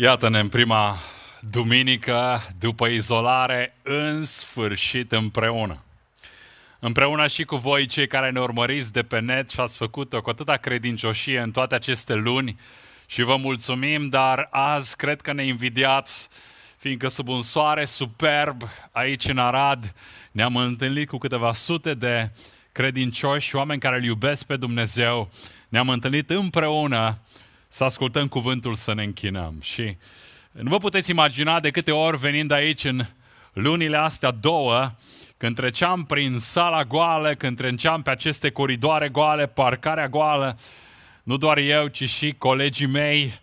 Iată-ne în prima duminică după izolare, în sfârșit împreună. Împreună și cu voi, cei care ne urmăriți de pe net și ați făcut-o cu atâta credincioșie în toate aceste luni și vă mulțumim, dar azi cred că ne invidiați, fiindcă sub un soare superb aici în Arad ne-am întâlnit cu câteva sute de credincioși, oameni care îl iubesc pe Dumnezeu, ne-am întâlnit împreună să ascultăm cuvântul, să ne închinăm. Și nu vă puteți imagina de câte ori venind aici în lunile astea două, când treceam prin sala goală, când treceam pe aceste coridoare goale, parcarea goală, nu doar eu, ci și colegii mei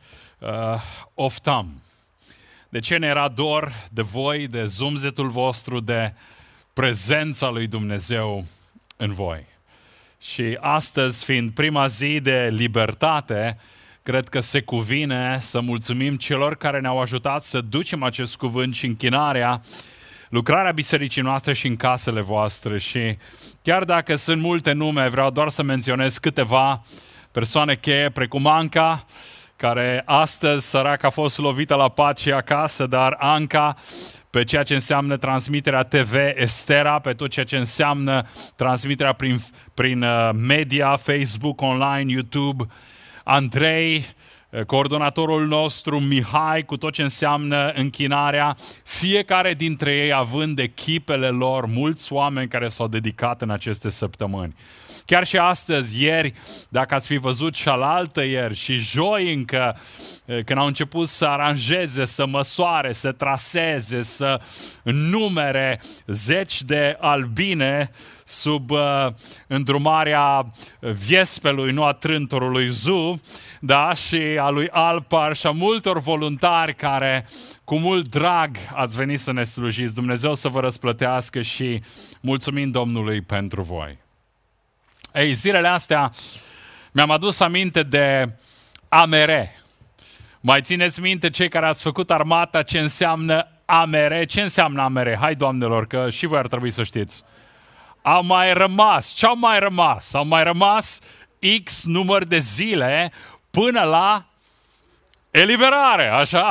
oftam. De ce ne era dor de voi, de zumzetul vostru, de prezența lui Dumnezeu în voi. Și astăzi, fiind prima zi de libertate, cred că se cuvine să mulțumim celor care ne-au ajutat să ducem acest cuvânt și închinarea, lucrarea bisericii noastre și în casele voastre. Și chiar dacă sunt multe nume, vreau doar să menționez câteva persoane cheie, precum Anca, care astăzi, săracă, a fost lovită la pat și acasă, dar Anca, pe ceea ce înseamnă transmiterea TV, Estera, pe tot ceea ce înseamnă transmiterea prin media, Facebook, online, YouTube, Andrei, coordonatorul nostru, Mihai, cu tot ce înseamnă închinarea, fiecare dintre ei având echipele lor, mulți oameni care s-au dedicat în aceste săptămâni. Chiar și astăzi, ieri, dacă ați fi văzut și alaltă ieri și joi încă, când au început să aranjeze, să măsoare, să traseze, să numere zeci de albine sub îndrumarea Viespelui, nu a trântorului Zu, da, și a lui Alpar și a multor voluntari care cu mult drag ați venit să ne slujiți. Dumnezeu să vă răsplătească și mulțumim Domnului pentru voi. Ei, zilele astea mi-am adus aminte de AMR. Mai țineți minte, cei care ați făcut armata, ce înseamnă AMR? Ce înseamnă AMR? Hai, doamnelor, că și voi ar trebui să știți. Au mai rămas. Ce au mai rămas? Au mai rămas X număr de zile până la eliberare, așa?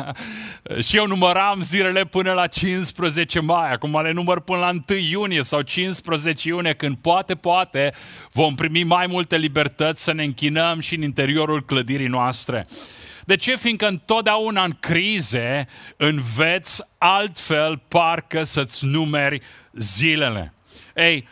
Și eu număram zilele până la 15 mai, acum le număr până la 1 iunie sau 15 iunie, când poate vom primi mai multe libertăți să ne închinăm și în interiorul clădirii noastre. De ce? Fiindcă întotdeauna în crize înveți altfel parcă să-ți numeri zilele. Ei,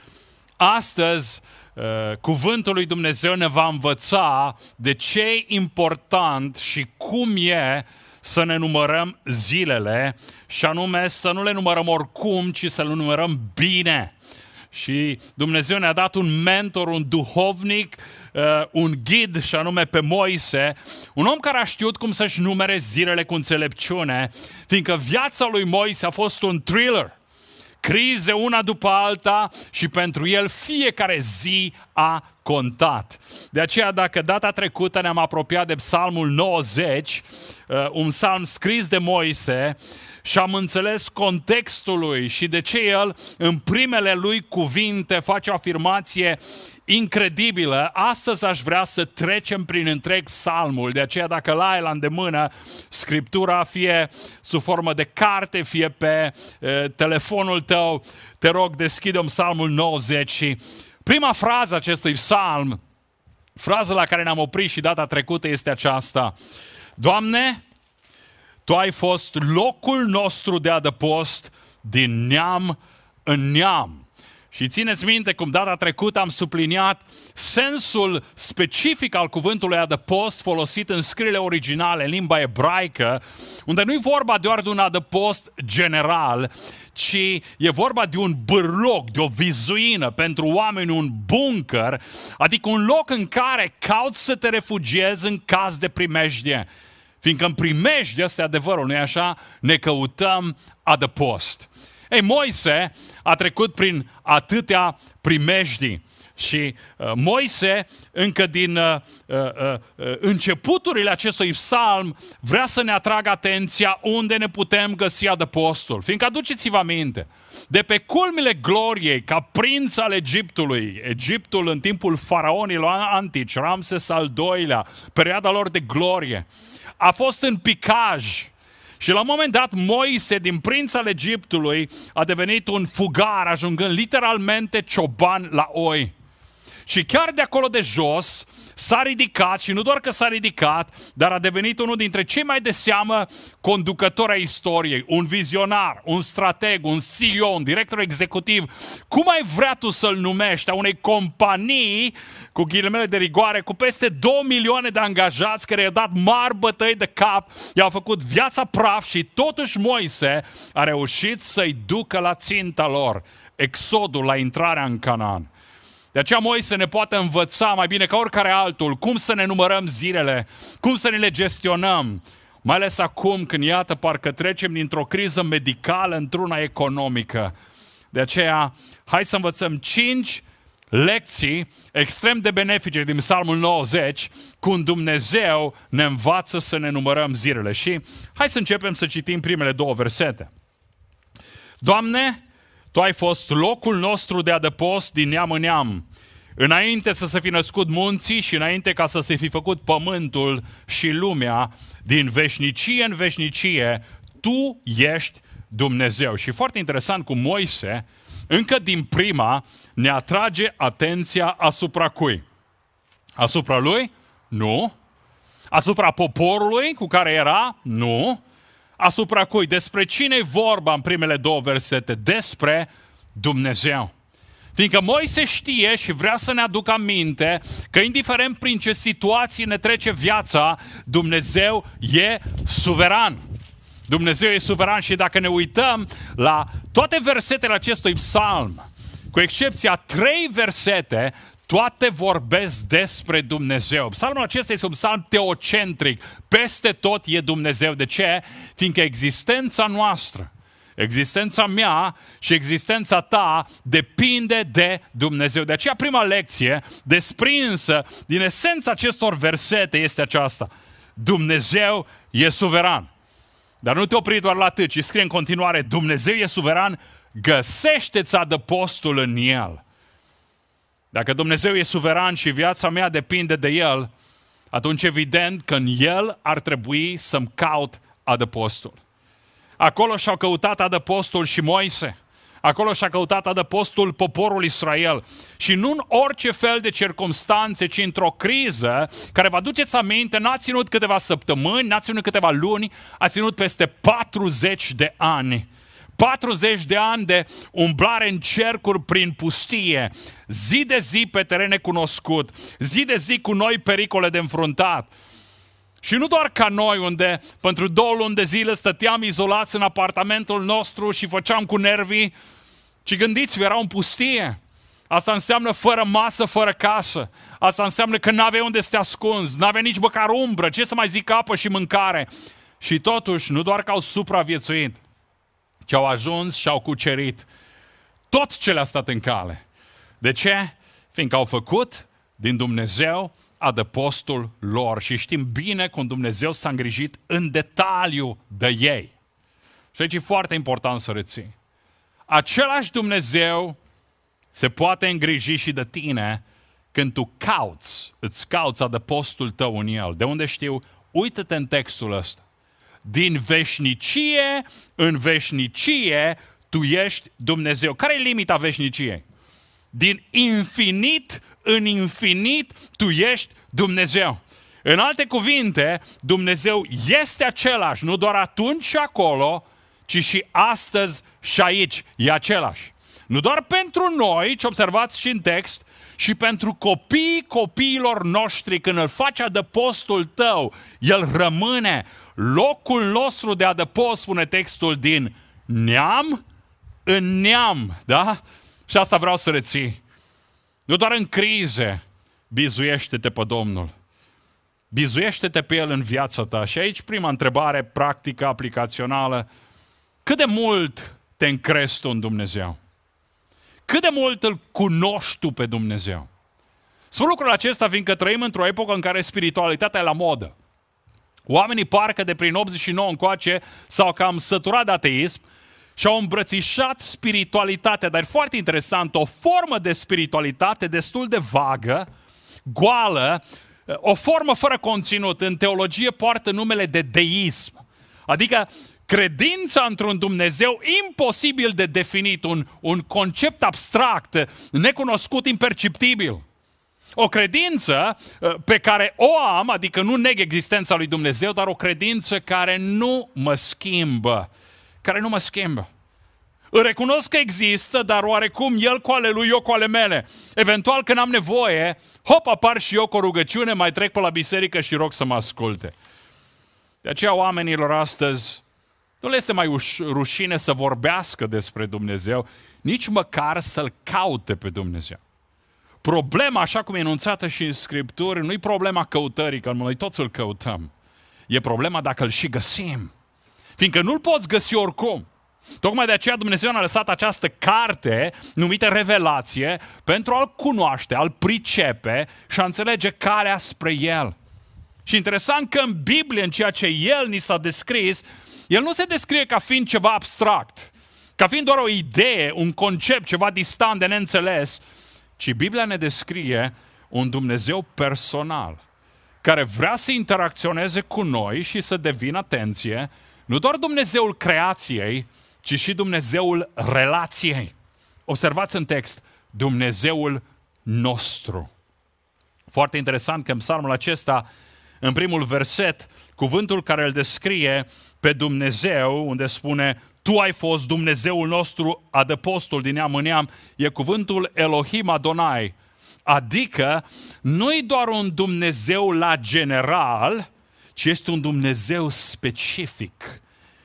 astăzi cuvântul lui Dumnezeu ne va învăța de ce e important și cum e să ne numărăm zilele, și anume să nu le numărăm oricum, ci să le numărăm bine. Și Dumnezeu ne-a dat un mentor, un duhovnic, un ghid, și anume pe Moise, un om care a știut cum să-și numere zilele cu înțelepciune, fiindcă viața lui Moise a fost un thriller. Crize una după alta și pentru el fiecare zi a contat. De aceea, dacă data trecută ne-am apropiat de Psalmul 90, un psalm scris de Moise, și am înțeles contextul lui și de ce el, în primele lui cuvinte, face o afirmație incredibilă, astăzi aș vrea să trecem prin întreg psalmul. De aceea, dacă l-ai la îndemână, Scriptura, fie sub formă de carte, fie pe telefonul tău, te rog, deschide-mi Psalmul 90 și prima frază acestui psalm, fraza la care ne-am oprit și data trecută, este aceasta: Doamne, Tu ai fost locul nostru de adăpost din neam în neam. Și țineți minte cum data trecută am subliniat sensul specific al cuvântului adăpost folosit în scrierile originale, în limba ebraică, unde nu e vorba doar de un adăpost general, ci e vorba de un bârloc, de o vizuină, pentru oameni un bunker, adică un loc în care cauți să te refugiezi în caz de primejdie. Fiindcă în primejdie, ăsta e adevărul, nu-i așa? Ne căutăm adăpost. Ei, Moise a trecut prin atâtea primejdii Și Moise, încă din începuturile acestui psalm, vrea să ne atragă atenția unde ne putem găsi adăpostul. Fiindcă aduceți-vă aminte, de pe culmile gloriei, ca prinț al Egiptului, Egiptul în timpul faraonilor antici, Ramses al II-lea, perioada lor de glorie, a fost în picaj. Și la un moment dat, Moise, din prinț al Egiptului, a devenit un fugar, ajungând literalmente cioban la oi. Și chiar de acolo de jos s-a ridicat, și nu doar că s-a ridicat, dar a devenit unul dintre cei mai de seamă conducători ai istoriei, un vizionar, un strateg, un CEO, un director executiv. Cum ai vrea tu să-l numești, a unei companii, cu ghilimele de rigoare, cu peste 2 milioane de angajați, care i-au dat mari bătăi de cap, i-au făcut viața praf, și totuși Moise a reușit să-i ducă la ținta lor, exodul, la intrarea în Canaan. De aceea Moise ne poate învăța mai bine ca oricare altul cum să ne numărăm zilele, cum să ne le gestionăm, mai ales acum când, iată, parcă trecem dintr-o criză medicală într-una economică. De aceea, hai să învățăm 5 lecții extrem de benefice din Psalmul 90, cum Dumnezeu ne învață să ne numărăm zilele. Și hai să începem să citim primele 2 versete. Doamne, Tu ai fost locul nostru de adăpost din neam în neam, înainte să se fi născut munții și înainte ca să se fi făcut pământul și lumea, din veșnicie în veșnicie, Tu ești Dumnezeu. Și foarte interesant cum Moise, încă din prima, ne atrage atenția asupra cui? Asupra lui? Nu. Asupra poporului cu care era? Nu. Asupra cui? Despre cine-i vorba în primele 2 versete? Despre Dumnezeu. Fiindcă Moise știe și vrea să ne aducă aminte că indiferent prin ce situații ne trece viața, Dumnezeu e suveran. Dumnezeu e suveran și dacă ne uităm la toate versetele acestui psalm, cu excepția 3 versete, toate vorbesc despre Dumnezeu. Psalmul acesta este un psalm teocentric. Peste tot e Dumnezeu. De ce? Fiindcă existența noastră, existența mea și existența ta depinde de Dumnezeu. De aceea prima lecție desprinsă din esența acestor versete este aceasta. Dumnezeu e suveran. Dar nu te opri doar la atât, ci scrie în continuare, Dumnezeu e suveran, găsește-ți adăpostul în El. Dacă Dumnezeu e suveran și viața mea depinde de El, atunci evident că în El ar trebui să-mi caut adăpostul. Acolo și-au căutat adăpostul și Moise. Acolo și-a căutat adăpostul poporul Israel. Și nu în orice fel de circumstanțe, ci într-o criză care, vă aduceți aminte, n-a ținut câteva săptămâni, n-a ținut câteva luni, a ținut peste 40 de ani. 40 de ani de umblare în cercuri prin pustie, zi de zi pe teren necunoscut, zi de zi cu noi pericole de înfruntat. Și nu doar ca noi, unde pentru 2 luni de zile stăteam izolați în apartamentul nostru și făceam cu nervii, ci gândiți-vă, erau în pustie. Asta înseamnă fără masă, fără casă. Asta înseamnă că n-aveai unde să te ascunzi, n-aveai nici măcar umbră, ce să mai zic, apă și mâncare. Și totuși, nu doar că au supraviețuit, ci au ajuns și au cucerit tot ce le-a stat în cale. De ce? Fiindcă au făcut din Dumnezeu adăpostul lor și știm bine cum Dumnezeu s-a îngrijit în detaliu de ei. Și aici e foarte important să reții. Același Dumnezeu se poate îngriji și de tine când tu îți cauți adăpostul tău în El. De unde știu? Uită-te în textul ăsta. Din veșnicie în veșnicie tu ești Dumnezeu. Care e limita veșniciei? Din infinit în infinit tu ești Dumnezeu. În alte cuvinte, Dumnezeu este același, nu doar atunci și acolo, ci și astăzi și aici e același. Nu doar pentru noi, ce observați și în text, și pentru copiilor noștri, când îl faci adăpostul tău, el rămâne. Locul nostru de adăpost, spune textul, din neam în neam, da? Și asta vreau să reții. Nu doar în crize, bizuiește-te pe Domnul. Bizuiește-te pe El în viața ta. Și aici prima întrebare practică, aplicațională. Cât de mult te încrezi tu în Dumnezeu? Cât de mult îl cunoști tu pe Dumnezeu? Spun lucrul acesta fiindcă trăim într-o epocă în care spiritualitatea e la modă. Oamenii parcă de prin 89 încoace s-au cam săturat de ateism și au îmbrățișat spiritualitatea, dar e foarte interesant, o formă de spiritualitate destul de vagă, goală, o formă fără conținut. În teologie poartă numele de deism, adică credința într-un Dumnezeu imposibil de definit, un concept abstract, necunoscut, imperceptibil. O credință pe care o am, adică nu neg existența lui Dumnezeu, dar o credință care nu mă schimbă. Îl recunosc că există, dar oarecum el cu ale lui, eu cu ale mele. Eventual când am nevoie, hop, apar și eu cu o rugăciune, mai trec pe la biserică și rog să mă asculte. De aceea oamenilor astăzi nu le este mai rușine să vorbească despre Dumnezeu, nici măcar să-L caute pe Dumnezeu. Problema, așa cum e enunțată și în Scripturi, nu e problema căutării, că noi toți îl căutăm. E problema dacă îl și găsim. Fiindcă nu-l poți găsi oricum. Tocmai de aceea Dumnezeu ne-a lăsat această carte numită Revelație pentru a-L cunoaște, a-L pricepe și a înțelege calea spre El. Și interesant că în Biblie, în ceea ce El ni s-a descris, El nu se descrie ca fiind ceva abstract, ca fiind doar o idee, un concept, ceva distant de neînțeles, ci Biblia ne descrie un Dumnezeu personal, care vrea să interacționeze cu noi și să devină, atenție, nu doar Dumnezeul creației, ci și Dumnezeul relației. Observați în text, Dumnezeul nostru. Foarte interesant că în psalmul acesta, în primul verset, cuvântul care îl descrie pe Dumnezeu, unde spune Tu ai fost Dumnezeul nostru, adăpostul din neam în neam, e cuvântul Elohim Adonai. Adică nu-i doar un Dumnezeu la general, ci este un Dumnezeu specific.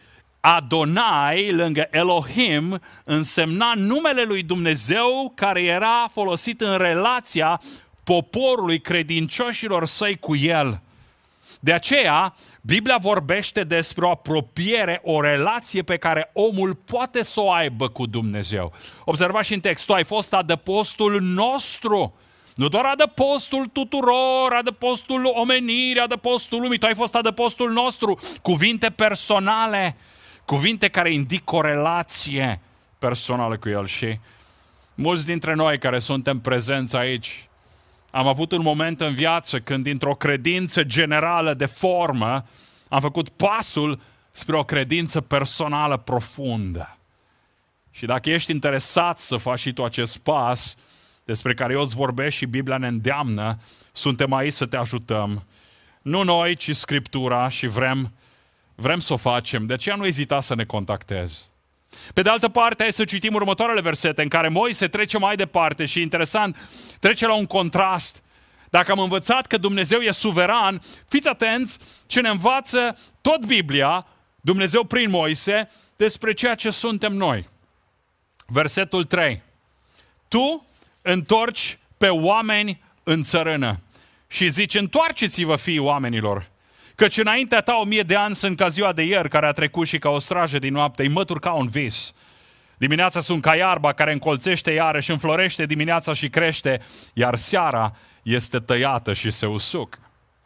Adonai, lângă Elohim, însemna numele lui Dumnezeu care era folosit în relația poporului, credincioșilor săi cu El. De aceea, Biblia vorbește despre o apropiere, o relație pe care omul poate să o aibă cu Dumnezeu. Observați și în text, Tu ai fost adăpostul nostru. Nu doar adăpostul tuturor, adăpostul omenirii, adăpostul lumii, Tu ai fost adăpostul nostru. Cuvinte personale, cuvinte care indică o relație personală cu El. Și mulți dintre noi care suntem prezenți aici, am avut un moment în viață când dintr-o credință generală de formă am făcut pasul spre o credință personală profundă. Și dacă ești interesat să faci și tu acest pas despre care eu îți vorbesc și Biblia ne îndeamnă, suntem aici să te ajutăm. Nu noi, ci Scriptura și vrem să o facem. De aceea nu ezita să ne contactezi. Pe de altă parte, hai să citim următoarele versete în care Moise trece mai departe și interesant, trece la un contrast. Dacă am învățat că Dumnezeu e suveran, fiți atenți ce ne învață tot Biblia, Dumnezeu prin Moise, despre ceea ce suntem noi. Versetul 3. Tu întorci pe oameni în țărână și zici, întoarceți-vă fiii oamenilor, căci înaintea ta 1000 de ani sunt ca ziua de ieri care a trecut și ca o strajă din noapte, îi mătur ca un vis. Dimineața sunt ca iarba care încolțește iarăși, înflorește dimineața și crește, iar seara este tăiată și se usucă.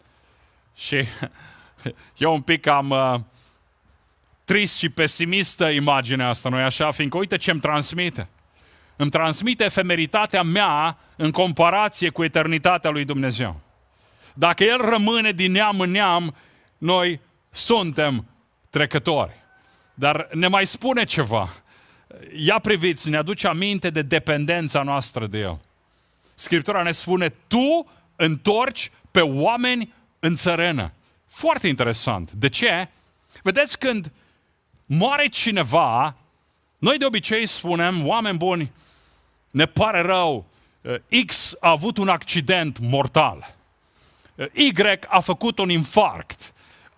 Și eu un pic am trist și pesimistă imaginea asta, nu-i așa? Fiindcă uite ce îmi transmite. Îmi transmite efemeritatea mea în comparație cu eternitatea lui Dumnezeu. Dacă El rămâne din neam în neam, noi suntem trecători. Dar ne mai spune ceva. Ia priviți, ne aduce aminte de dependența noastră de El. Scriptura ne spune, tu întorci pe oameni în țărână. Foarte interesant. De ce? Vedeți, când moare cineva, noi de obicei spunem, oameni buni, ne pare rău, X a avut un accident mortal. Y a făcut un infarct.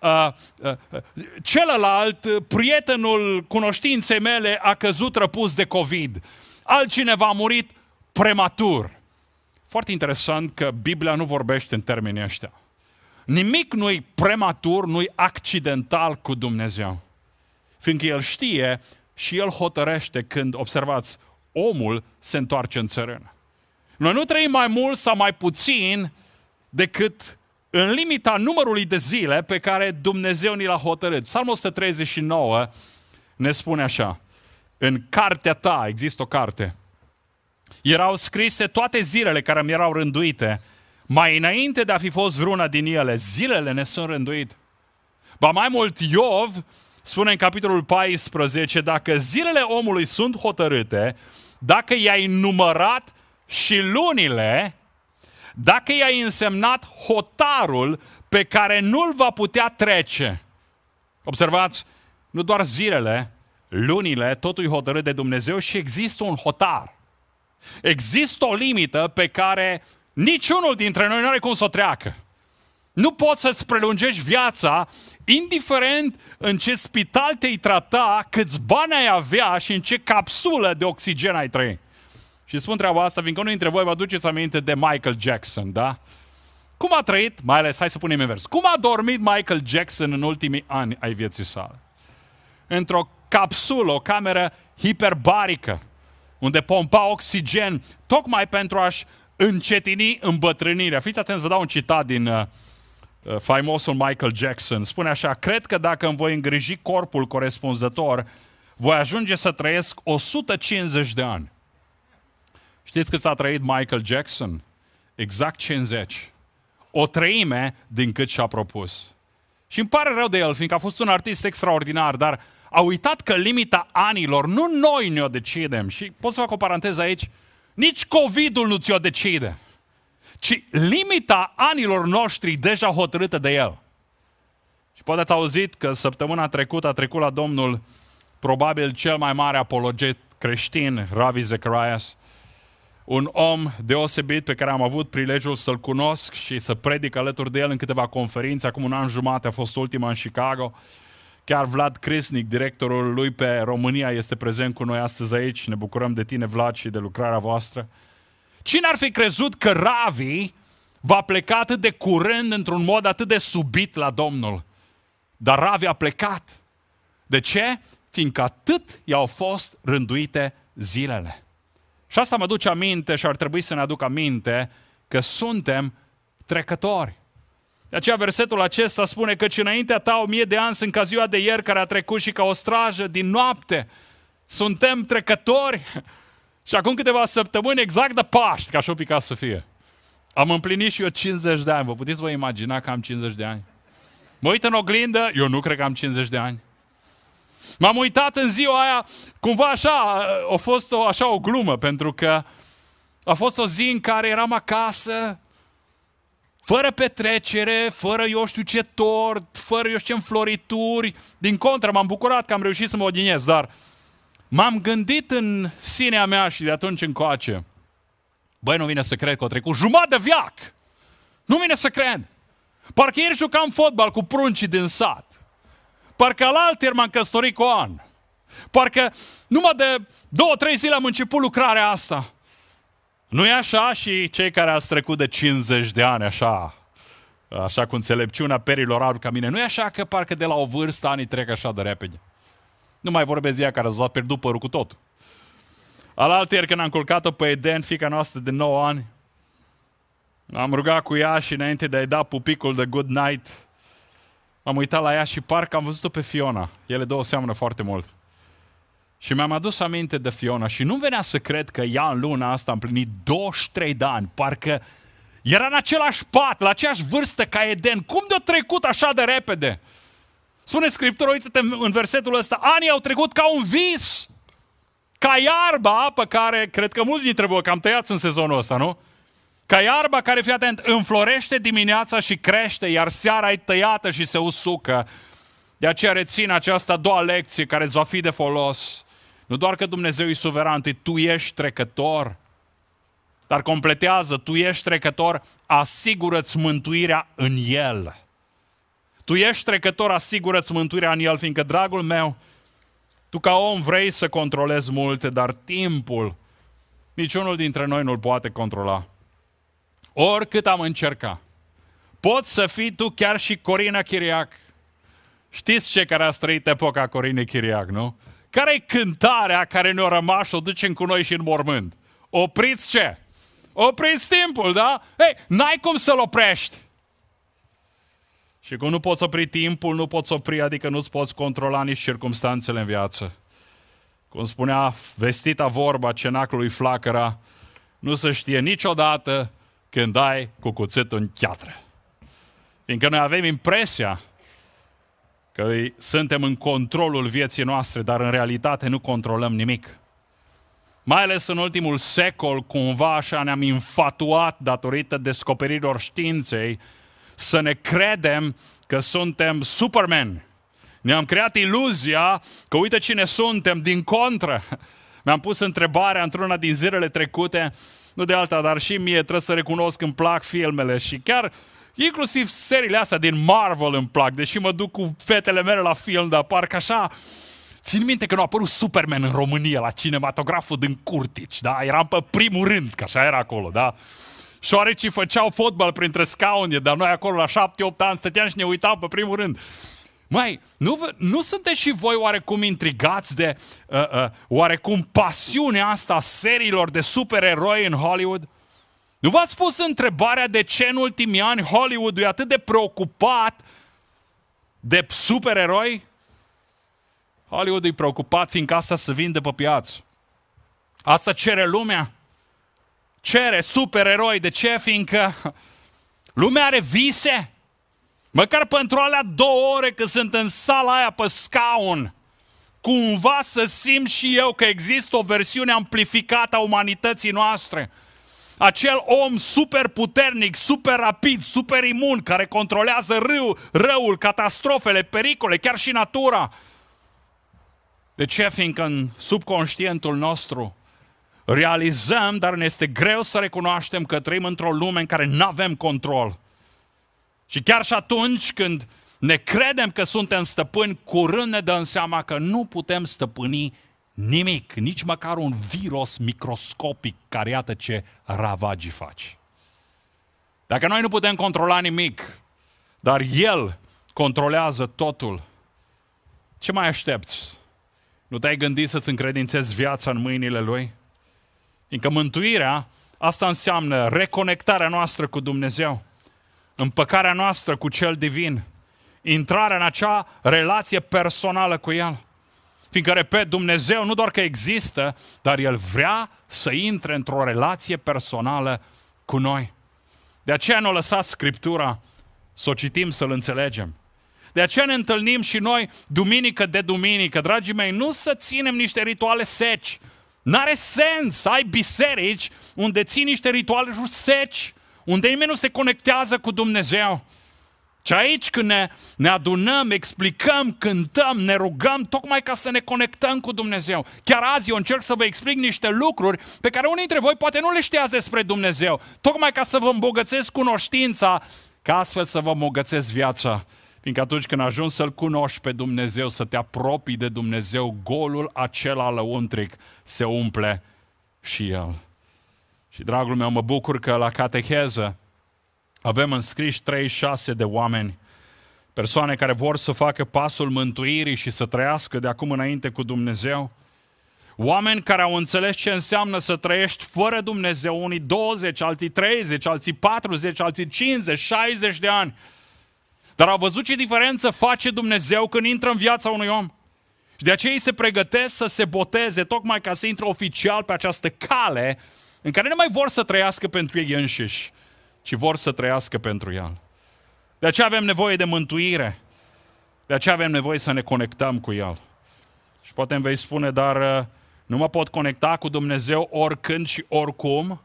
Celălalt, prietenul cunoștinței mele, a căzut răpus de COVID. Altcineva a murit prematur. Foarte interesant că Biblia nu vorbește în termenii ăștia. Nimic nu-i prematur, nu-i accidental cu Dumnezeu. Fiindcă El știe și El hotărăște când, observați, omul se întoarce în țărână. Noi nu trăim mai mult sau mai puțin decât în limita numărului de zile pe care Dumnezeu ni l-a hotărât. Psalmul 139 ne spune așa: în cartea ta, există o carte, erau scrise toate zilele care mi erau rânduite, mai înainte de a fi fost vreuna din ele. Zilele ne sunt rânduite. Ba mai mult, Iov spune în capitolul 14, dacă zilele omului sunt hotărâte, dacă i-ai numărat și lunile, dacă i-ai însemnat hotarul pe care nu-l va putea trece. Observați, nu doar zilele, lunile, totul e hotărât de Dumnezeu și există un hotar. Există o limită pe care niciunul dintre noi nu are cum să o treacă. Nu poți să-ți prelungești viața, indiferent în ce spital te-ai trata, câți bani ai avea și în ce capsulă de oxigen ai trăi. Și spun treaba asta, fiindcă unul dintre voi vă aduceți aminte de Michael Jackson, da? Cum a trăit, mai ales, hai să punem invers, cum a dormit Michael Jackson în ultimii ani ai vieții sale? Într-o capsulă, o cameră hiperbarică, unde pompa oxigen, tocmai pentru a-și încetini îmbătrânirea. Fiți atenți, vă dau un citat din faimosul Michael Jackson. Spune așa: cred că dacă îmi voi îngriji corpul corespunzător, voi ajunge să trăiesc 150 de ani. Știți cât s-a trăit Michael Jackson? Exact 50. O treime din cât și-a propus. Și îmi pare rău de el, fiindcă a fost un artist extraordinar, dar a uitat că limita anilor, nu noi ne-o decidem. Și pot să fac o paranteză aici, nici COVID-ul nu ți-o decide, ci limita anilor noștri deja hotărâtă de el. Și poate ați auzit că săptămâna trecută a trecut la Domnul probabil cel mai mare apologet creștin, Ravi Zacharias, un om deosebit pe care am avut prilejul să-l cunosc și să predic alături de el în câteva conferințe. Acum un an jumate a fost ultima în Chicago. Chiar Vlad Crisnic, directorul lui pe România, este prezent cu noi astăzi aici. Ne bucurăm de tine, Vlad, și de lucrarea voastră. Cine ar fi crezut că Ravi va pleca atât de curând, într-un mod atât de subit la Domnul? Dar Ravi a plecat. De ce? Fiindcă atât i-au fost rânduite zilele. Și asta mă duce aminte și ar trebui să ne aduc aminte că suntem trecători. De aceea versetul acesta spune că înaintea ta 1000 de ani sunt ca ziua de ieri care a trecut și ca o strajă din noapte. Suntem trecători. Și acum câteva săptămâni, exact de Paști, ca și-o pica să fie, am împlinit și eu 50 de ani. Vă puteți vă imagina că am 50 de ani? Mă uit în oglindă, eu nu cred că am 50 de ani. M-am uitat în ziua aia, cumva așa, a fost o glumă, pentru că a fost o zi în care eram acasă, fără petrecere, fără eu știu ce tort, fără eu știu ce înflorituri. Din contră, m-am bucurat că am reușit să mă odinez, dar m-am gândit în sinea mea și de atunci încoace, băi, nu vine să cred că o trecut jumătate de veac. Nu vine să cred. Parcă ieri jucam fotbal cu pruncii din sat. Parcă alaltieri m-am căsătorit cu an. Parcă numai de 2-3 zile am început lucrarea asta. Nu e așa? Și cei care ați trecut de 50 de ani, așa cu înțelepciunea perilor albi ca mine, nu e așa că parcă de la o vârstă anii trec așa de repede? Nu mai vorbesc de ea care a pierdut părul cu totul. Alaltieri când am culcat-o pe Eden, fiica noastră de 9 ani, am rugat cu ea și înainte de a-i da pupicul de good night, m-am uitat la ea și parcă am văzut-o pe Fiona. Ele două seamănă foarte mult. Și mi-am adus aminte de Fiona și nu venea să cred că ea în luna asta a împlinit 23 de ani. Parcă era în același pat, la aceeași vârstă ca Eden. Cum de-a trecut așa de repede? Spune Scriptura, uite-te în versetul ăsta, anii au trecut ca un vis. Ca iarba pe care, cred că mulți dintre voi că am tăiat în sezonul ăsta, nu? Ca iarba care, fii atent, înflorește dimineața și crește, iar seara e tăiată și se usucă. De aceea rețin această a doua lecție care îți va fi de folos. Nu doar că Dumnezeu e suveran, tu ești trecător, dar completează, tu ești trecător, asigură-ți mântuirea în El. Tu ești trecător, asigură-ți mântuirea în El, fiindcă, dragul meu, tu ca om vrei să controlezi multe, dar timpul niciunul dintre noi nu-l poate controla. Oricât am încercat. Poți să fii tu chiar și Corina Chiriac. Știți ce care a trăit epoca Corinei Chiriac, nu? Care-i cântarea care ne-a rămas și o ducem cu noi și în mormânt? Opriți ce? Opriți timpul, da? Ei, n-ai cum să-l oprești. Și cum nu poți opri timpul, nu poți opri, adică nu-ți poți controla nici circumstanțele în viață. Cum spunea vestita vorba cenaclului Flacăra, nu se știe niciodată când dai cu cuțitul în cheatră. Fiindcă noi avem impresia că suntem în controlul vieții noastre, dar în realitate nu controlăm nimic. Mai ales în ultimul secol, cumva așa ne-am infatuat datorită descoperirilor științei să ne credem că suntem Superman. Ne-am creat iluzia că uite cine suntem, din contră. Mi-am pus întrebarea într-una din zilele trecute, nu de alta, dar și mie trebuie să recunosc că îmi plac filmele și chiar inclusiv seriile astea din Marvel îmi plac, deși mă duc cu fetele mele la film, dar parcă așa. Țin minte că nu a apărut Superman în România la cinematograful din Curtici, da? Eram pe primul rând, că așa era acolo, da? Șoarecii făceau fotbal printre scaune, dar noi acolo la 7-8 ani stăteam și ne uitam pe primul rând. Măi, nu sunteți și voi oarecum intrigați de oarecum pasiunea asta a seriilor de supereroi în Hollywood? Nu v-ați pus întrebarea de ce în ultimii ani Hollywood e atât de preocupat de supereroi? Hollywood e preocupat fiindcă asta se vinde pe piață. Asta cere lumea. Cere supereroi. De ce? Fiindcă lumea are vise. Măcar pentru alea 2 ore că sunt în sala aia pe scaun, cumva să simt și eu că există o versiune amplificată a umanității noastre. Acel om super puternic, super rapid, super imun, care controlează răul, catastrofele, pericole, chiar și natura. De ce? Fiindcă în subconștientul nostru realizăm, dar ne este greu să recunoaștem că trăim într-o lume în care nu avem control. Și chiar și atunci când ne credem că suntem stăpâni, curând ne dăm seama că nu putem stăpâni nimic, nici măcar un virus microscopic care iată ce ravagii face. Dacă noi nu putem controla nimic, dar El controlează totul, ce mai aștepți? Nu te-ai gândit să-ți încredințezi viața în mâinile Lui? Fiindcă mântuirea, asta înseamnă reconectarea noastră cu Dumnezeu, împăcarea noastră cu Cel Divin, intrarea în acea relație personală cu El. Fiindcă, repet, Dumnezeu nu doar că există, dar El vrea să intre într-o relație personală cu noi. De aceea ne-a lăsat Scriptura să o citim, să-L înțelegem. De aceea ne întâlnim și noi duminică de duminică. Dragii mei, nu să ținem niște rituale seci. N-are sens să ai biserici unde ții niște rituale seci, unde nimeni nu se conectează cu Dumnezeu. Și aici când ne adunăm, explicăm, cântăm, ne rugăm, tocmai ca să ne conectăm cu Dumnezeu. Chiar azi eu încerc să vă explic niște lucruri pe care unii dintre voi poate nu le știați despre Dumnezeu. Tocmai ca să vă îmbogățesc cunoștința, ca astfel să vă îmbogățesc viața. Fiindcă atunci când ajungi să-L cunoști pe Dumnezeu, să te apropii de Dumnezeu, golul acela lăuntric se umple și el. Și, dragul meu, mă bucur că la cateheză avem înscriși 36 de oameni, persoane care vor să facă pasul mântuirii și să trăiască de acum înainte cu Dumnezeu. Oameni care au înțeles ce înseamnă să trăiești fără Dumnezeu, unii 20, alții 30, alții 40, alții 50, 60 de ani. Dar au văzut ce diferență face Dumnezeu când intră în viața unui om. Și de aceea ei se pregătesc să se boteze, tocmai ca să intre oficial pe această cale în care nu mai vor să trăiască pentru ei înșiși, ci vor să trăiască pentru El. De aceea avem nevoie de mântuire. De aceea avem nevoie să ne conectăm cu El. Și poate îmi vei spune, dar nu mă pot conecta cu Dumnezeu oricând și oricum.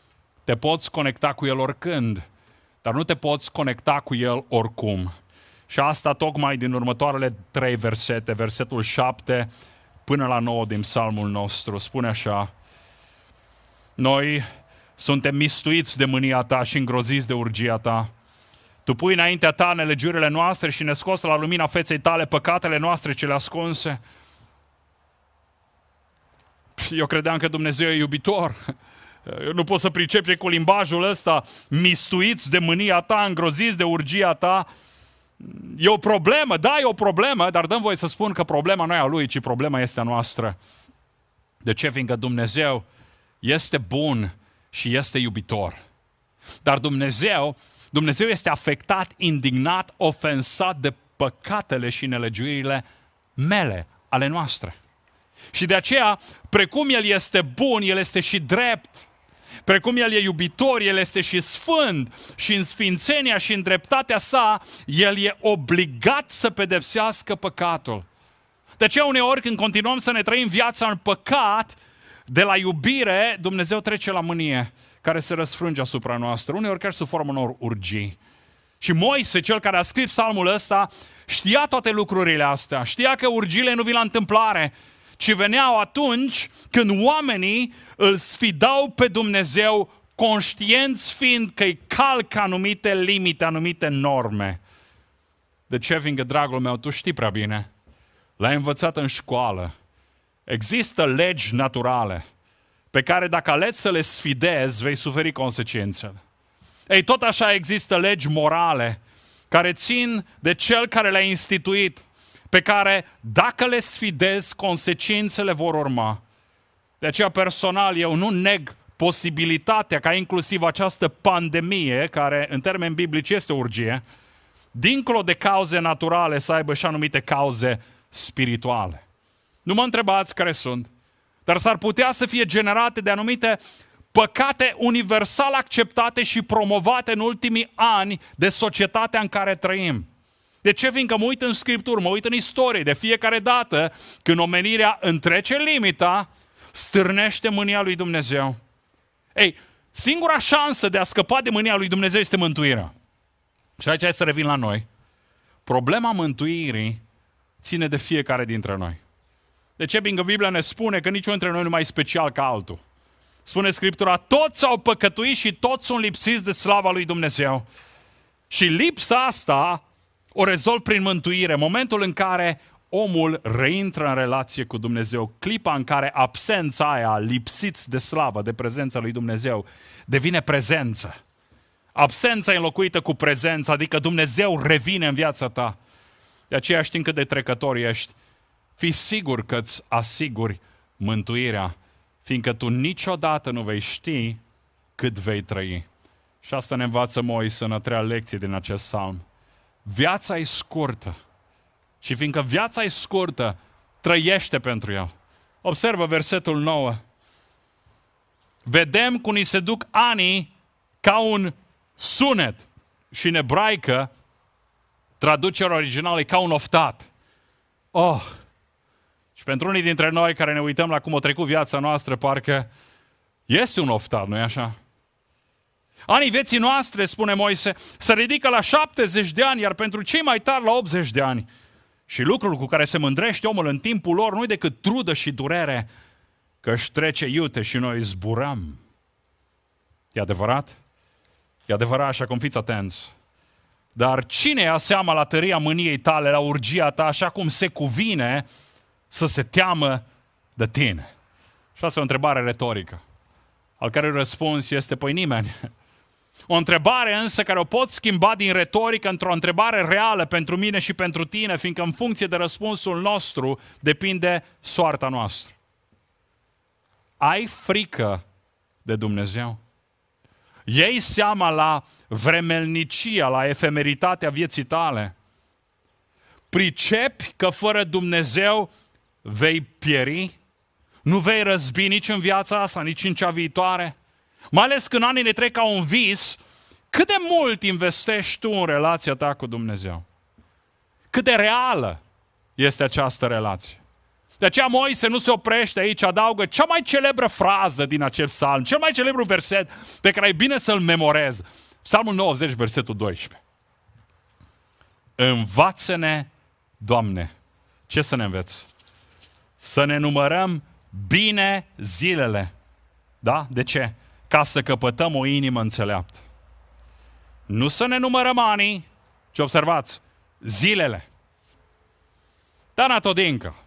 Te poți conecta cu El oricând, dar nu te poți conecta cu El oricum. Și asta tocmai din următoarele 3 versete, versetul 7 până la 9 din psalmul nostru. Spune așa: noi suntem mistuiți de mânia Ta și îngroziți de urgia Ta. Tu pui înaintea Ta nelegiurile noastre și ne scoți la lumina feței Tale păcatele noastre cele ascunse. Eu credeam că Dumnezeu e iubitor. Eu nu pot să pricep ce cu limbajul ăsta, mistuiți de mânia Ta, îngroziți de urgia Ta. E o problemă, da, e o problemă, dar dăm voie să spun că problema nu e a Lui, ci problema este a noastră. De ce? Fiindcă Dumnezeu este bun și este iubitor. Dar Dumnezeu este afectat, indignat, ofensat de păcatele și nelegiuirile mele, ale noastre. Și de aceea, precum El este bun, El este și drept. Precum El e iubitor, El este și sfânt. Și în sfințenia și în dreptatea sa, El e obligat să pedepsească păcatul. De aceea uneori când continuăm să ne trăim viața în păcat, de la iubire, Dumnezeu trece la mânie care se răsfrânge asupra noastră, uneori chiar sub formă unor urgii. Și Moise, cel care a scris psalmul ăsta, știa toate lucrurile astea, știa că urgiile nu vin la întâmplare, ci veneau atunci când oamenii îl sfidau pe Dumnezeu, conștienți fiind că îi calcă anumite limite, anumite norme. De ce? Fiindcă, dragul meu, tu știi prea bine, l-ai învățat în școală. Există legi naturale pe care dacă alegi să le sfidezi, vei suferi consecințele. Ei, tot așa există legi morale care țin de cel care le-a instituit, pe care dacă le sfidezi, consecințele vor urma. De aceea personal eu nu neg posibilitatea ca inclusiv această pandemie, care în termeni biblici este o urgie, dincolo de cauze naturale să aibă și anumite cauze spirituale. Nu mă întrebați care sunt, dar s-ar putea să fie generate de anumite păcate universal acceptate și promovate în ultimii ani de societatea în care trăim. De ce? Fiindcă mă uit în Scripturi, mă uit în istorie, de fiecare dată când omenirea întrece limita, stârnește mânia lui Dumnezeu. Ei, singura șansă de a scăpa de mânia lui Dumnezeu este mântuirea. Și aici hai să revin la noi. Problema mântuirii ține de fiecare dintre noi. De ce? Fiindcă Biblia ne spune că niciunul dintre noi nu mai e special ca altul. Spune Scriptura, toți au păcătuit și toți sunt lipsiți de slava lui Dumnezeu. Și lipsa asta o rezolv prin mântuire. Momentul în care omul reintră în relație cu Dumnezeu, clipa în care absența aia, lipsiți de slavă, de prezența lui Dumnezeu, devine prezență. Absența e înlocuită cu prezență, adică Dumnezeu revine în viața ta. De aceea știm cât de trecător ești. Fii sigur că îți asiguri mântuirea, fiindcă tu niciodată nu vei ști cât vei trăi. Și asta ne învață Moise în a treia lecție din acest psalm. Viața e scurtă și fiindcă viața e scurtă, trăiește pentru el. Observă versetul 9. Vedem cum ni se duc anii ca un sunet și în ebraică traducerea originală e ca un oftat. Oh! Și pentru unii dintre noi care ne uităm la cum a trecut viața noastră, parcă este un oftat, nu-i așa? Anii vieții noastre, spune Moise, se ridică la 70 de ani, iar pentru cei mai tari la 80 de ani. Și lucrul cu care se mândrește omul în timpul lor nu e decât trudă și durere, că își trece iute și noi zburăm. E adevărat? E adevărat, așa cum fiți atenți. Dar cine ia seama la tăria mâniei tale, la urgia ta, așa cum se cuvine să se teamă de tine? Și asta e o întrebare retorică, al cărui răspuns este, păi nimeni. O întrebare însă care o pot schimba din retorică într-o întrebare reală pentru mine și pentru tine, fiindcă în funcție de răspunsul nostru depinde soarta noastră. Ai frică de Dumnezeu? Iei seama la vremelnicia, la efemeritatea vieții tale? Pricepi că fără Dumnezeu vei pieri? Nu vei răzbi nici în viața asta, nici în cea viitoare? Mai ales când anii ne trec ca un vis, cât de mult investești tu în relația ta cu Dumnezeu? Cât de reală este această relație? De aceea Moise nu se oprește aici, adaugă cea mai celebră frază din acest psalm, cel mai celebru verset pe care e bine să-l memorezi. Psalmul 90, versetul 12. Învață-ne, Doamne, ce să ne înveți? Să ne numărăm bine zilele. Da? De ce? Ca să căpătăm o inimă înțeleaptă. Nu să ne numărăm anii, ci observați, zilele. Dana Todincă,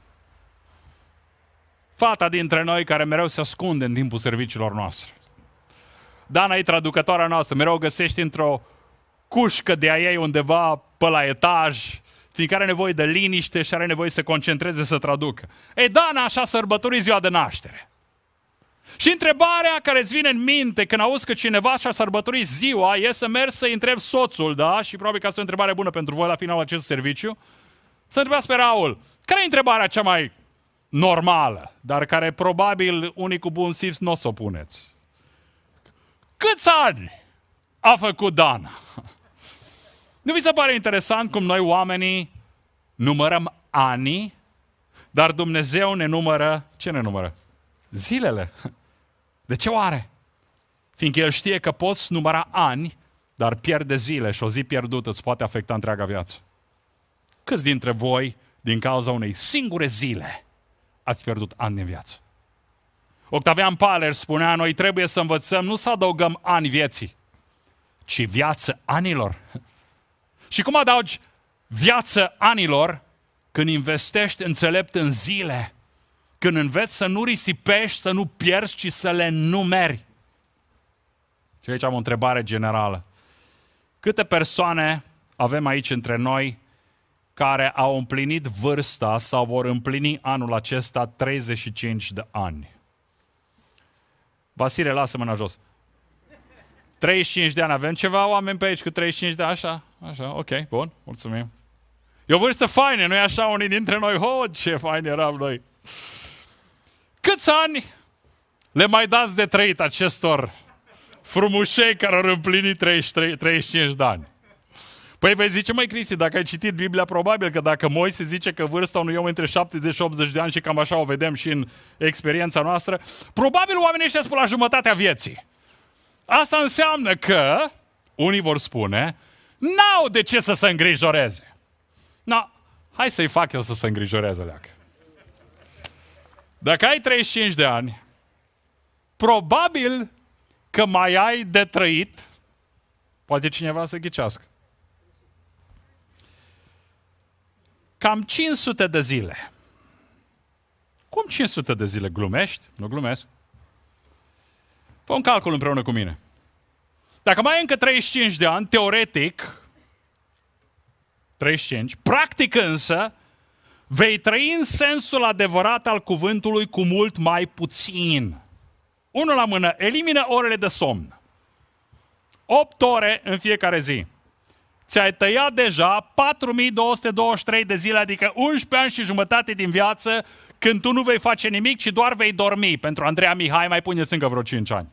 fata dintre noi care mereu se ascunde în timpul serviciilor noastre. Dana e traducătoarea noastră, mereu o găsești într-o cușcă de a ei undeva pe la etaj, fiindcă are nevoie de liniște și are nevoie să se concentreze să traducă. Ei, Dana așa sărbători ziua de naștere. Și întrebarea care îți vine în minte când auzi că cineva și-a sărbătorit ziua e să mergi să-i întrebi soțul, da? Și probabil că asta e o întrebare bună pentru voi la finalul acestui serviciu. Să întrebați pe Raul, care e întrebarea cea mai normală, dar care probabil unii cu bun simț nu o să o puneți? Câți ani a făcut Dana? Nu vi se pare interesant cum noi oamenii numărăm anii, dar Dumnezeu ne numără, ce ne numără? Zilele. De ce oare? Fiindcă El știe că poți număra ani, dar pierde zile și o zi pierdută îți poate afecta întreaga viață. Câți dintre voi, din cauza unei singure zile, ați pierdut ani din viață? Octavian Paler spunea, noi trebuie să învățăm nu să adăugăm ani vieții, ci viață anilor. Și cum adaugi viață anilor? Când investești înțelept în zile, când înveți să nu risipești, să nu pierzi, ci să le numeri. Și aici am o întrebare generală. Câte persoane avem aici între noi care au împlinit vârsta sau vor împlini anul acesta 35 de ani? Vasile, lasă mâna jos. 35 de ani. Avem ceva oameni pe aici cu 35 de ani? Așa, ok, bun, mulțumim. E o vârstă faină, nu-i așa unii dintre noi? Ce fain eram noi! Câți ani le mai dați de trăit acestor frumușei care au împlinit 35 de ani? Păi vei zice, măi Cristi, dacă ai citit Biblia, probabil că dacă Moise zice că vârsta unui om între 70 și 80 de ani și cam așa o vedem și în experiența noastră, probabil oamenii ăștia spun la jumătatea vieții. Asta înseamnă că, unii vor spune, n-au de ce să se îngrijoreze. Hai să-i fac eu să se îngrijoreze, leacă. Dacă ai 35 de ani, probabil că mai ai de trăit, poate cineva să ghicească, cam 500 de zile. Cum 500 de zile? Glumești? Nu glumesc. Fă un calcul împreună cu mine. Dacă mai ai încă 35 de ani, teoretic, 35, practic însă, vei trăi în sensul adevărat al cuvântului cu mult mai puțin. Unul la mână, elimină orele de somn. 8 ore în fiecare zi. Ți-ai tăiat deja 4223 de zile, adică 11 ani și jumătate din viață, când tu nu vei face nimic, ci doar vei dormi. Pentru Andreea Mihai mai puneți încă vreo 5 ani.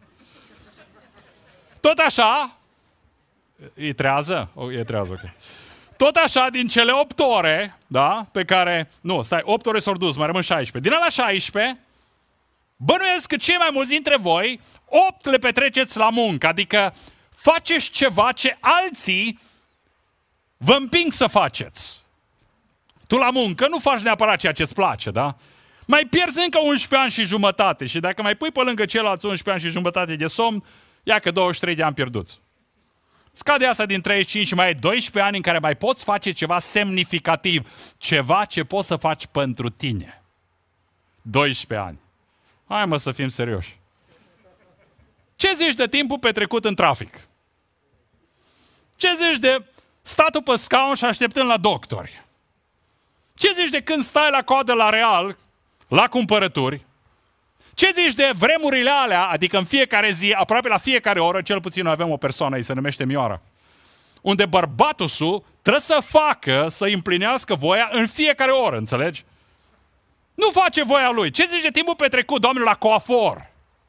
Tot așa, e trează? E trează, ok. Tot așa, din cele 8 ore, da, pe care, 8 ore s-au dus, mai rămân 16. Din ala 16, bănuiesc că cei mai mulți dintre voi, 8 le petreceți la muncă, adică faceți ceva ce alții vă împing să faceți. Tu la muncă nu faci neapărat ceea ce îți place, da? Mai pierzi încă 11 ani și jumătate și dacă mai pui pe lângă ceilalți 11 ani și jumătate de somn, ia că 23 de ani pierduți. Scade asta din 35 și mai ai 12 ani în care mai poți face ceva semnificativ, ceva ce poți să faci pentru tine. 12 ani. Hai mă să fim serioși. Ce zici de timpul petrecut în trafic? Ce zici de statul pe scaun și așteptând la doctori? Ce zici de când stai la coadă la Real, la cumpărături? Ce zici de vremurile alea, adică în fiecare zi, aproape la fiecare oră, cel puțin noi avem o persoană, îi se numește Mioara, unde bărbatul trebuie să facă, să împlinească voia în fiecare oră, înțelegi? Nu face voia lui. Ce zici de timpul petrecut, Doamne, la coafor?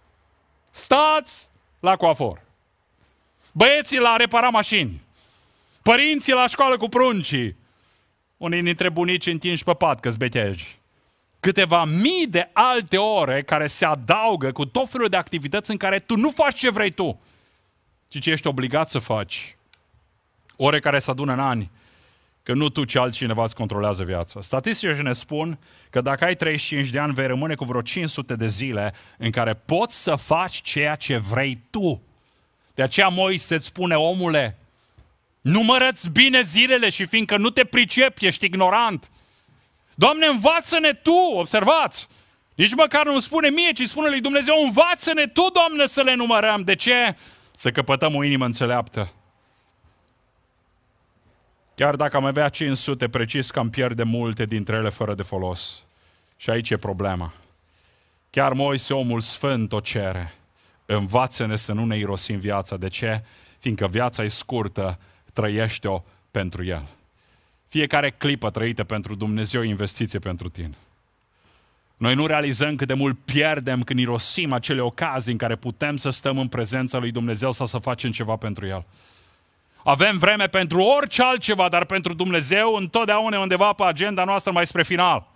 Stați la coafor. Băieții la repara mașini. Părinții la școală cu pruncii. Unii dintre bunici întinși pe pat, că-s beteji. Câteva mii de alte ore care se adaugă cu tot felul de activități în care tu nu faci ce vrei tu, ci ce ești obligat să faci. Ore care se adună în ani, că nu tu, ci altcineva îți controlează viața. Statisticile ne spun că dacă ai 35 de ani, vei rămâne cu vreo 500 de zile în care poți să faci ceea ce vrei tu. De aceea Moise îți spune, omule, numără-ți bine zilele și fiindcă nu te pricepi, ești ignorant. Doamne, învață-ne Tu, observați, nici măcar nu spune mie, ci spune lui Dumnezeu, învață-ne Tu, Doamne, să le numărăm. De ce? Să căpătăm o inimă înțeleaptă. Chiar dacă am avea 500, precis că am pierde multe dintre ele fără de folos. Și aici e problema. Chiar Moise, omul sfânt, o cere. Învață-ne să nu ne irosim viața. De ce? Fiindcă viața e scurtă, trăiește-o pentru El. Fiecare clipă trăită pentru Dumnezeu e investiție pentru tine. Noi nu realizăm cât de mult pierdem când irosim acele ocazii în care putem să stăm în prezența lui Dumnezeu sau să facem ceva pentru El. Avem vreme pentru orice altceva, dar pentru Dumnezeu întotdeauna undeva pe agenda noastră mai spre final.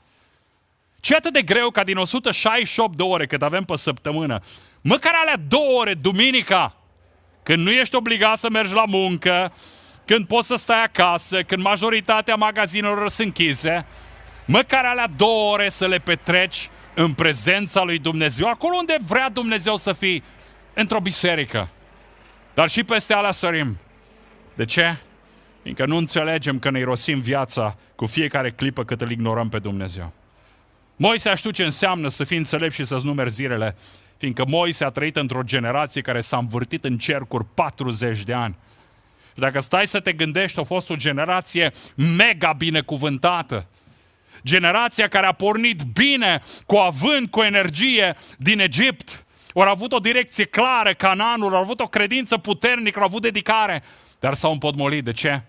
Ce atât de greu ca din 168 de ore cât avem pe săptămână, măcar alea 2 ore duminica, când nu ești obligat să mergi la muncă, când poți să stai acasă, când majoritatea magazinelor sunt închise, măcar alea 2 ore să le petreci în prezența lui Dumnezeu, acolo unde vrea Dumnezeu să fii, într-o biserică. Dar și peste alea sărim. De ce? Fiindcă nu înțelegem că ne irosim viața cu fiecare clipă cât îl ignorăm pe Dumnezeu. Moise știu ce înseamnă să fii înțelept și să-ți numeri zilele, fiindcă Moise a trăit într-o generație care s-a învârtit în cercuri 40 de ani. Și dacă stai să te gândești, a fost o generație mega binecuvântată. Generația care a pornit bine, cu avânt, cu energie din Egipt. Au avut o direcție clară, Canaanul, au avut o credință puternică, au avut dedicare, dar s-au împotmolit. De ce?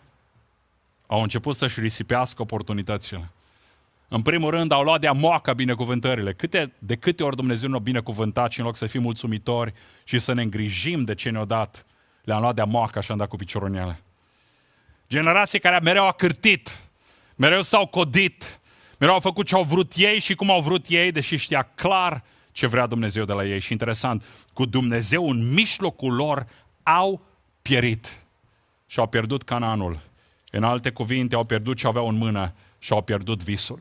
Au început să-și risipească oportunitățile. În primul rând, au luat de amoacă binecuvântările. De câte ori Dumnezeu ne-a binecuvântat și în loc să fim mulțumitori și să ne îngrijim de ce ne-a dat, le-am luat de amoacă și am dat cu piciorul în ele. Generație care mereu a cârtit, mereu s-au codit, mereu au făcut ce au vrut ei și cum au vrut ei, deși știa clar ce vrea Dumnezeu de la ei. Și interesant, cu Dumnezeu în mijlocul lor au pierit și au pierdut Canaanul. În alte cuvinte, au pierdut ce aveau în mână și au pierdut visul.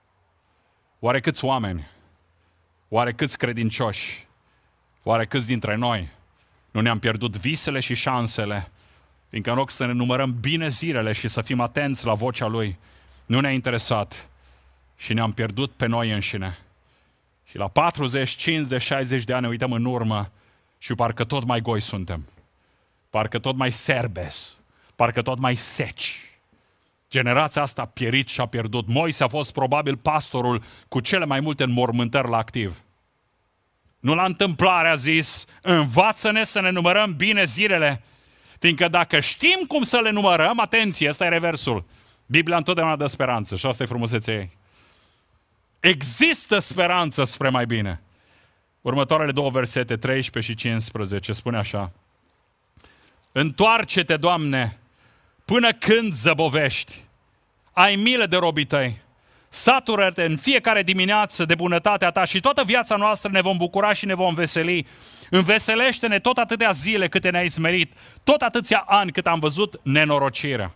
Oare câți oameni, oare câți credincioși, oare câți dintre noi nu ne-am pierdut visele și șansele, fiindcă în loc să ne numărăm bine zilele și să fim atenți la vocea Lui, nu ne-a interesat și ne-am pierdut pe noi înșine. Și la 40, 50, 60 de ani ne uităm în urmă și parcă tot mai goi suntem, parcă tot mai serbes, parcă tot mai seci. Generația asta a pierit și a pierdut. Moise a fost probabil pastorul cu cele mai multe înmormântări la activ. Nu la întâmplare a zis, învață-ne să ne numărăm bine zilele, fiindcă dacă știm cum să le numărăm, atenție, ăsta e reversul, Biblia întotdeauna dă speranță și asta e frumusețea ei. Există speranță spre mai bine. Următoarele 2 versete, 13 și 15, spune așa: Întoarce-te, Doamne, până când zăbovești, ai milă de robii tăi, satură-te în fiecare dimineață de bunătatea ta și toată viața noastră ne vom bucura și ne vom veseli. Înveselește-ne tot atâtea zile câte ne-ai smerit, tot atâția ani cât am văzut nenorocirea.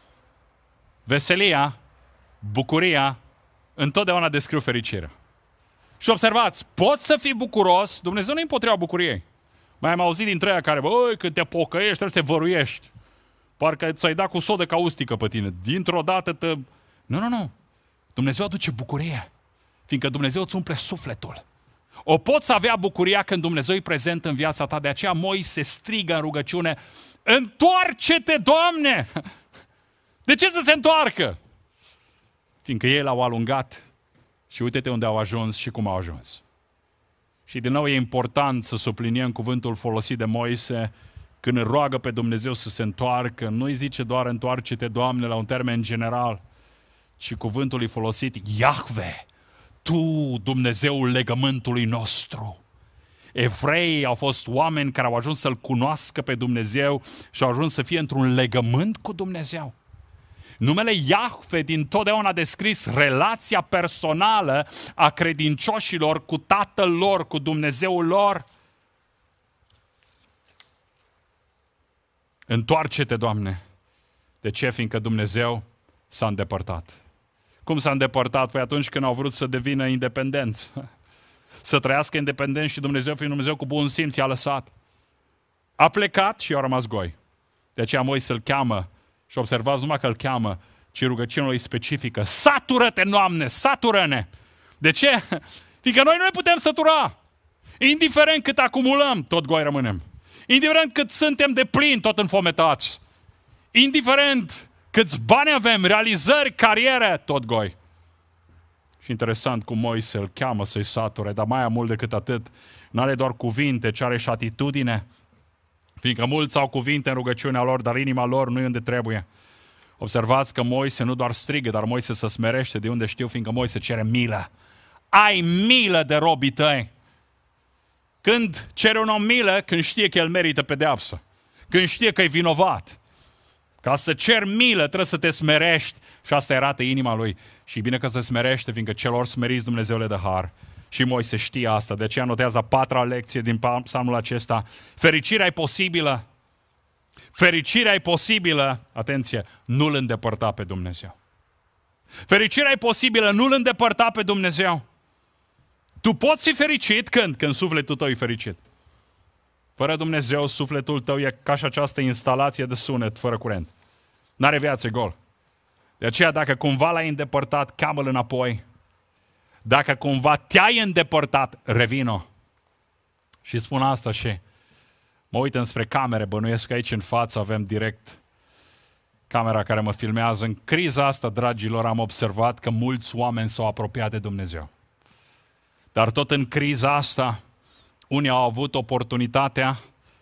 Veselia, bucuria, întotdeauna descriu fericirea. Și observați, poți să fii bucuros, Dumnezeu nu-i împotriva bucuriei. Mai am auzit dintre aia care, băi, când te pocăiești, trebuie să te văruiești. Parcă ți-ai dat cu sodă caustică pe tine. Dintr-o dată te... Nu. Dumnezeu aduce bucurie. Fiindcă Dumnezeu îți umple sufletul. O poți avea bucuria când Dumnezeu e prezent în viața ta. De aceea Moise strigă în rugăciune: Întoarce-te, Doamne! De ce să se întoarcă? Fiindcă ei l-au alungat și uite-te unde au ajuns și cum au ajuns. Și din nou e important să subliniem cuvântul folosit de Moise când îl roagă pe Dumnezeu să se întoarcă. Nu îi zice doar întoarce-te, Doamne, la un termen general, ci cuvântul e folosit Iahve, Tu, Dumnezeul legământului nostru. Evreii au fost oameni care au ajuns să-L cunoască pe Dumnezeu și au ajuns să fie într-un legământ cu Dumnezeu. Numele Iahve dintotdeauna a descris relația personală a credincioșilor cu Tatăl lor, cu Dumnezeul lor. Întoarce-te, Doamne! De ce? Fiindcă Dumnezeu s-a îndepărtat. Cum s-a îndepărtat? Păi atunci când au vrut să devină independenți. Să trăiască independent și Dumnezeu, fiind Dumnezeu cu bun simț, i-a lăsat. A plecat și i-a rămas goi. De aceea Moise îl cheamă și observați numai că îl cheamă, ci rugăciunea lui specifică: satură-te, Doamne, satură-ne! De ce? Fiindcă noi nu ne putem sătura. Indiferent cât acumulăm, tot goi rămânem. Indiferent cât suntem de plini, tot înfometați. Indiferent câți bani avem, realizări, cariere, tot goi. Și interesant cum Moise îl cheamă să-i sature, dar mai mult decât atât, nu are doar cuvinte, ci are și atitudine. Fiindcă mulți au cuvinte în rugăciunea lor, dar inima lor nu e unde trebuie. Observați că Moise nu doar strigă, dar Moise se smerește, de unde știu, fiindcă Moise cere milă. Ai milă de robii tăi. Când cere un om milă, când știe că el merită pedeapsă, când știe că e vinovat. Ca să cer milă, trebuie să te smerești și asta arată inima lui. Și bine că se smerește, fiindcă celor smeriți Dumnezeu le dă har. Și Moise știe asta, de aceea notează a 4-a lecție din psalmul acesta. Fericirea e posibilă. Fericirea e posibilă, atenție, nu-L îndepărta pe Dumnezeu. Fericirea e posibilă, nu-L îndepărta pe Dumnezeu. Tu poți fi fericit când? Când sufletul tău e fericit. Fără Dumnezeu, sufletul tău e ca și această instalație de sunet fără curent. N-are viață, gol. De aceea, dacă cumva l-ai îndepărtat, cheamă-L înapoi. Dacă cumva te-ai îndepărtat, revino. Și spun asta și mă uit înspre camere, bănuiesc că aici în față avem direct camera care mă filmează. În criza asta, dragilor, am observat că mulți oameni s-au apropiat de Dumnezeu. Dar tot în criza asta, unii au avut oportunitatea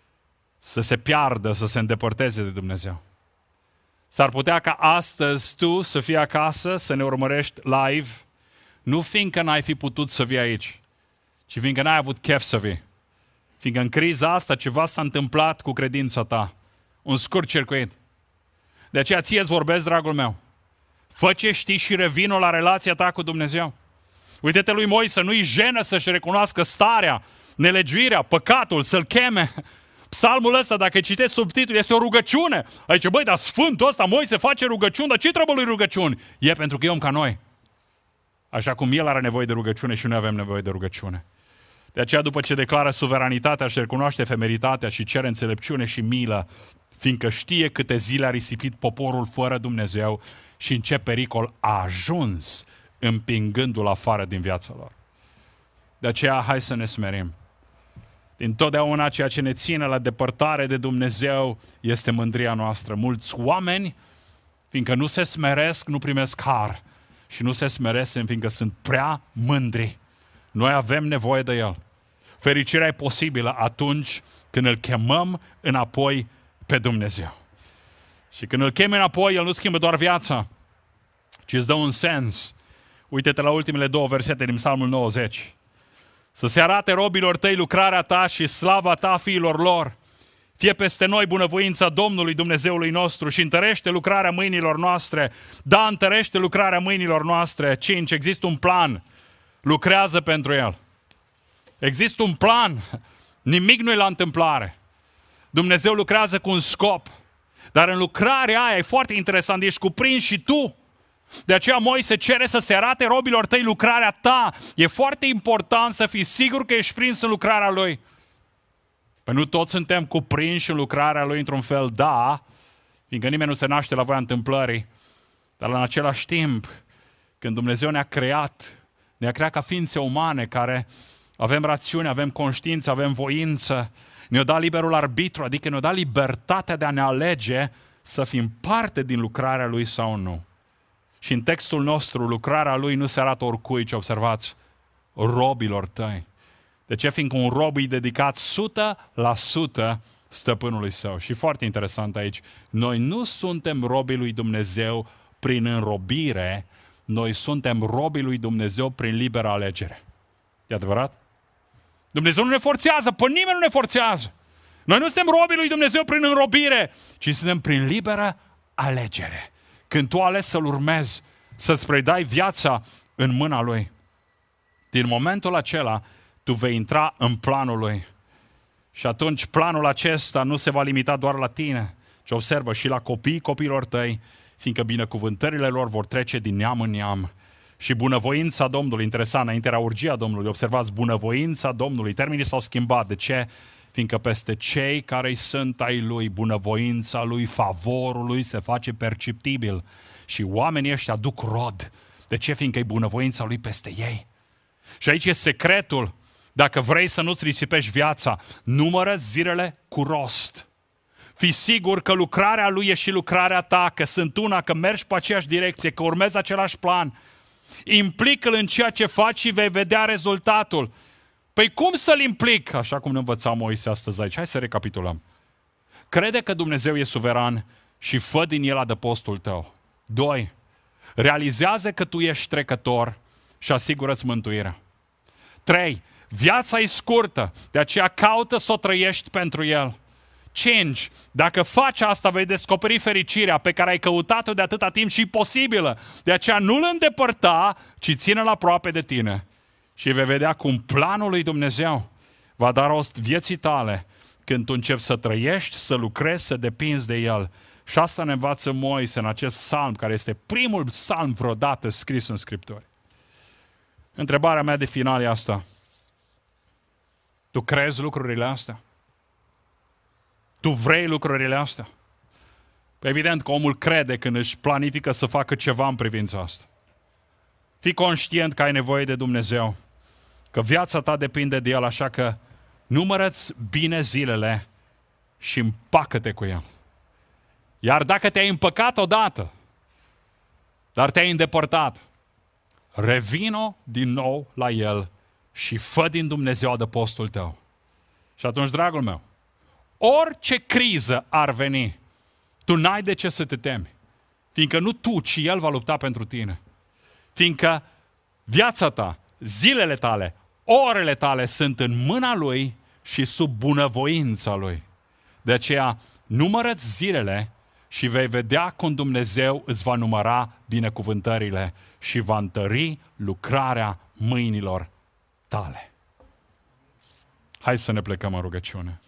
să se piardă, să se îndepărteze de Dumnezeu. S-ar putea ca astăzi tu să fii acasă, să ne urmărești live, nu fiindcă n-ai fi putut să vii aici, ci fiindcă n-ai avut chef să vii. Fiindcă în criza asta ceva s-a întâmplat cu credința ta. Un scurt circuit. De aceea ție îți vorbesc, dragul meu. Fă ce știi și revină la relația ta cu Dumnezeu. Uite-te lui Moise, nu-i jenă să-și recunoască starea, nelegiuirea, păcatul, să-l cheme. Psalmul ăsta, dacă citești subtitlul, este o rugăciune. Aici, băi, dar Sfântul ăsta, Moise face rugăciuni, dar ce trebuie lui rugăciuni? E pentru că e om ca noi. Așa cum el are nevoie de rugăciune și noi avem nevoie de rugăciune. De aceea, după ce declară suveranitatea și recunoaște efemeritatea și cere înțelepciune și milă, fiindcă știe câte zile a risipit poporul fără Dumnezeu și în ce pericol a ajuns împingându-l afară din viața lor. De aceea, hai să ne smerim. Dintotdeauna ceea ce ne ține la depărtare de Dumnezeu este mândria noastră. Mulți oameni, fiindcă nu se smeresc, nu primesc har. Și nu se smeresc, fiindcă sunt prea mândri. Noi avem nevoie de El. Fericirea e posibilă atunci când îl chemăm înapoi pe Dumnezeu. Și când îl chemi înapoi, El nu schimbă doar viața, ci îți dă un sens. Uite-te la ultimele 2 versete din Psalmul 90. Să se arate robilor tăi lucrarea ta și slava ta fiilor lor. Fie peste noi bunăvoința Domnului Dumnezeului nostru și întărește lucrarea mâinilor noastre. Da, întărește lucrarea mâinilor noastre. 5. Există un plan. Lucrează pentru el. Există un plan. Nimic nu e la întâmplare. Dumnezeu lucrează cu un scop. Dar în lucrarea aia e foarte interesant, ești cuprins și tu. De aceea Moise cere să se arate robilor tăi lucrarea ta. E foarte important să fii sigur că ești prins în lucrarea Lui. Păi nu toți suntem cuprinși în lucrarea Lui într-un fel, da, fiindcă nimeni nu se naște la voia întâmplării. Dar în același timp, când Dumnezeu ne-a creat ca ființe umane care avem rațiune, avem conștiință, avem voință, ne-a dat liberul arbitru, adică ne-a dat libertatea de a ne alege să fim parte din lucrarea Lui sau nu. Și în textul nostru, lucrarea Lui nu se arată oricui, ci observați, robilor tăi. De ce? Fiindcă un rob e dedicat 100% stăpânului său. Și foarte interesant aici, noi nu suntem robii lui Dumnezeu prin înrobire, noi suntem robii lui Dumnezeu prin liberă alegere. E adevărat? Dumnezeu nu ne forțează, pe nimeni nu ne forțează. Noi nu suntem robii lui Dumnezeu prin înrobire, ci suntem prin liberă alegere. Când tu alegi să-L urmezi, să-ți predai viața în mâna Lui, din momentul acela, tu vei intra în planul Lui. Și atunci planul acesta nu se va limita doar la tine, ci observă și la copiilor tăi, fiindcă binecuvântările lor vor trece din neam în neam. Și bunăvoința Domnului, interesant, înainte era urgia Domnului, observați, bunăvoința Domnului, termenii s-au schimbat. De ce? Fiindcă peste cei care sunt ai Lui, bunăvoința Lui, favorul Lui se face perceptibil. Și oamenii ăștia aduc rod. De ce? Fiindcă e bunăvoința Lui peste ei. Și aici e secretul. Dacă vrei să nu-ți risipești viața, numără zilele cu rost. Fii sigur că lucrarea Lui e și lucrarea ta, că sunt una, că mergi pe aceeași direcție, că urmezi același plan. Implică-L în ceea ce faci și vei vedea rezultatul. Păi cum să-L implic? Așa cum ne învăța Moise astăzi aici. Hai să recapitulăm. Crede că Dumnezeu e suveran și fă din El adăpostul tău. 2. Realizează că tu ești trecător și asigură-ți mântuirea. 3. Viața e scurtă, de aceea caută să o trăiești pentru El. 5. Dacă faci asta, vei descoperi fericirea pe care ai căutat-o de atâta timp și posibilă. De aceea nu-L îndepărta, ci ține-L aproape de tine. Și vei vedea cum planul lui Dumnezeu va da rost vieții tale când tu începi să trăiești, să lucrezi, să depinzi de El. Și asta ne învață Moise în acest psalm, care este primul psalm vreodată scris în Scripturi. Întrebarea mea de final e asta. Tu crezi lucrurile astea? Tu vrei lucrurile astea? Evident că omul crede când își planifică să facă ceva în privința asta. Fii conștient că ai nevoie de Dumnezeu, că viața ta depinde de El, așa că numără-ți bine zilele și împacă-te cu El. Iar dacă te-ai împăcat odată, dar te-ai îndepărtat, revină din nou la El și fă din Dumnezeu adăpostul tău. Și atunci, dragul meu, orice criză ar veni, tu n-ai de ce să te temi. Fiindcă nu tu, ci El va lupta pentru tine. Fiindcă viața ta, zilele tale, orele tale sunt în mâna Lui și sub bunăvoința Lui. De aceea, numără-ți zilele și vei vedea cum Dumnezeu îți va număra binecuvântările și va întări lucrarea mâinilor tale. Hai să ne plecăm în rugăciune.